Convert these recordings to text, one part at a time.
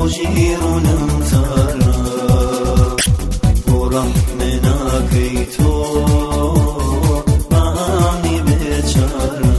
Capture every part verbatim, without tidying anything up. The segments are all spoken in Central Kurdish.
ڕۆژیڕونم تارە بۆ ڕەحمێناکەی تۆ بەهامی بێچارە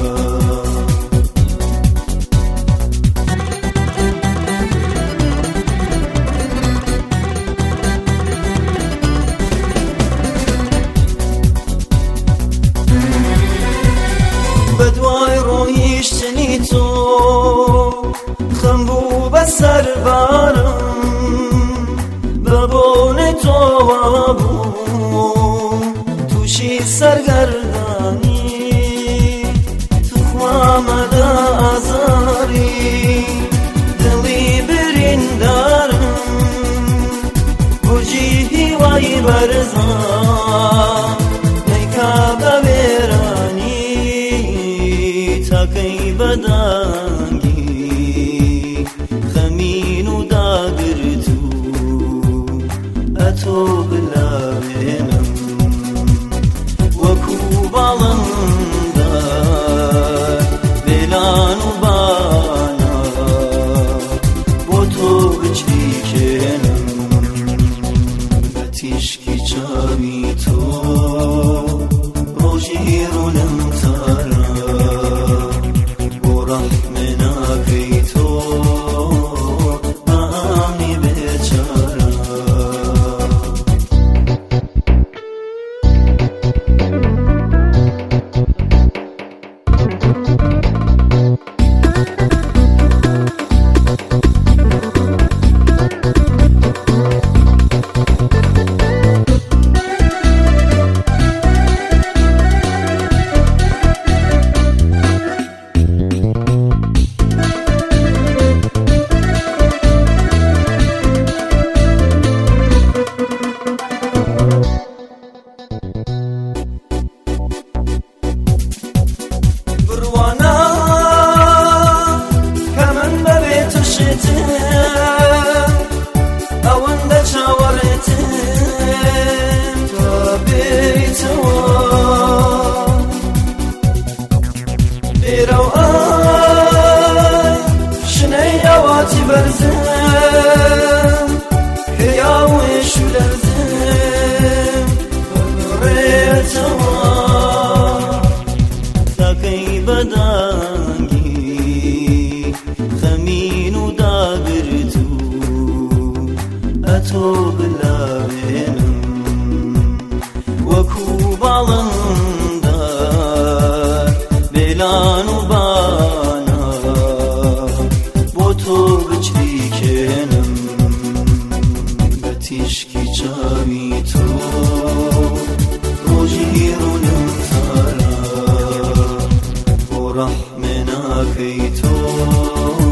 بەدوای ڕۆیشتنی تۆ خەم بوو بەسەر بارم بە بۆنەی تۆوا بوو تووشی سەرگەردانی توخوامەدە ئازاری دڵی بریندارم گورجی هیوای بەرزە ئەیکا بە وێرانی تاکەی بەدانگی خەمین و داگرت و ئەتۆ بلاوێنم وەکو باڵندە بێلان و بانە بۆ تۆ بچریکێنم بە تیشکی چاوی تۆ ڕۆژیڕونم تارە بۆ ڕەحمێناکەی تۆ بەهامی بێچارە ئەوەندە چاوەڕێتم تا بێیتەوە لێرە و ئای شنەی ئەواتی بەرزم هەیاوێش و لەرزم بەڕێتەوە تاکەی بەدانگی خەمین و داگرت و ئەتۆ بلاوێنم وەکو باڵندە بێلان و بانە بۆ تۆ بچریکێنم بە تیشکی چاوی تۆ ڕۆژیڕونم تارە بۆ ڕەحمێناکەی تۆ